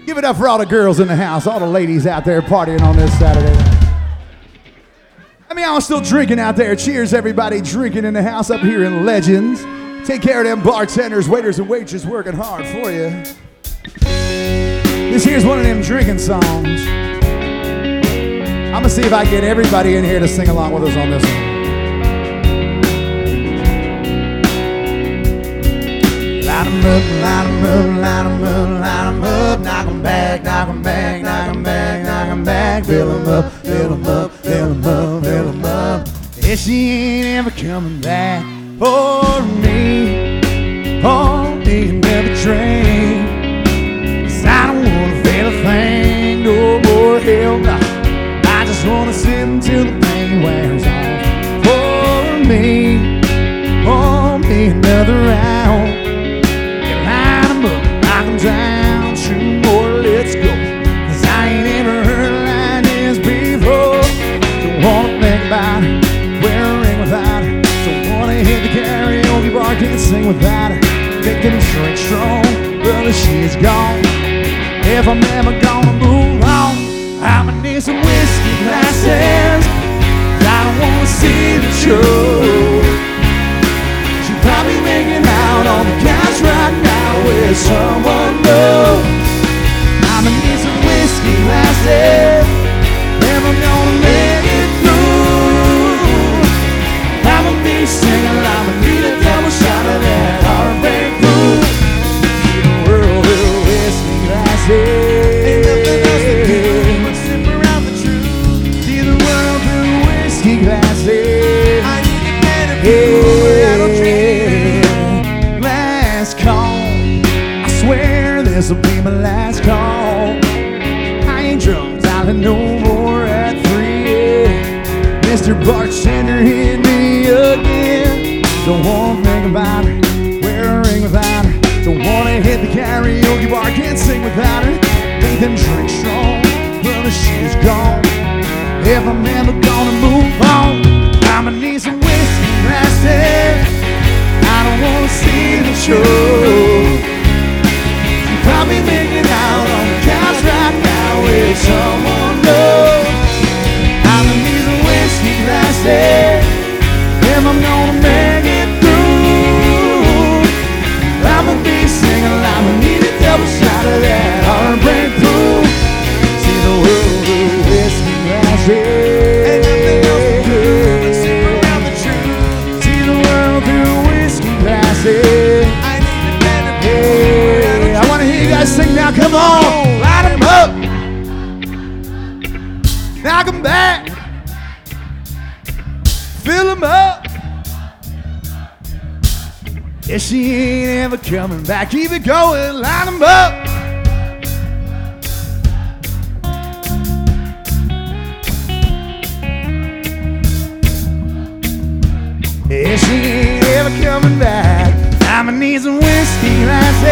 Give it up for all the girls in the house, all the ladies out there partying on this Saturday. I mean, I'm still drinking out there. Cheers, everybody drinking in the house up here in Legends. Take care of them bartenders, waiters, and waitresses working hard for you. This here's one of them drinking songs. I'm gonna see if I can get everybody in here to sing along with us on this one. Light 'em up, light 'em up, light 'em up, light 'em up. Knock 'em back, knock 'em back, knock 'em back, knock 'em back. Fill 'em up, fill 'em up, fill 'em up, fill 'em up. Yeah, she ain't ever coming back for me. Oh, me another train. 'Cause I don't wanna feel a thing no more, hell no. I just wanna sit until the pain wears off. For me, oh, me another round. Line 'em up, knock 'em down, two more, let's go. 'Cause I ain't ever heard a line this before. Don't wanna think about it, wear a ring without it. Don't wanna hit the karaoke bar, can't sing without it. Make them drink strong, brother, she's gone. If I'm ever gonna move on, I'ma need some whiskey glasses. I don't wanna see the show. She's probably making out on the couch right now with someone new. I'ma need some whiskey glasses if I'm gonna make it through. I'ma be singing, I'ma need a double shot of that heartbreak brew. See the world with whiskey glasses. Ain't nothing else to do but sip around the truth. See the world through whiskey glasses. I need to get a view where I don't drink. Last call, I swear this'll be my last call. I ain't drunk, dialing no more at 3. Mr. Bartender hit me again. Don't wanna think about it, wear a ring without it. Don't wanna hit the karaoke bar, can't sing without it. Make them drink strong, brother, she's gone. If I'm ever gonna move on, I'ma need some whiskey glasses. I don't wanna see the show. She's probably making out on the couch right now with someone new. I'ma need some whiskey glasses if I'm gonna make it through. I'ma be singing, I'ma need a double shot of that heartbreak brew. See the world through whiskey glasses. Ain't nothing else to do but sip around the truth. See the world through whiskey glasses. I need a better hey, I wanna hear you guys sing now, come on. Light 'em up. Knock 'em back. Fill 'em up. Yeah, she ain't ever coming back. Keep it going, line 'em up. Yeah, she ain't ever coming back. I'ma need some whiskey glasses.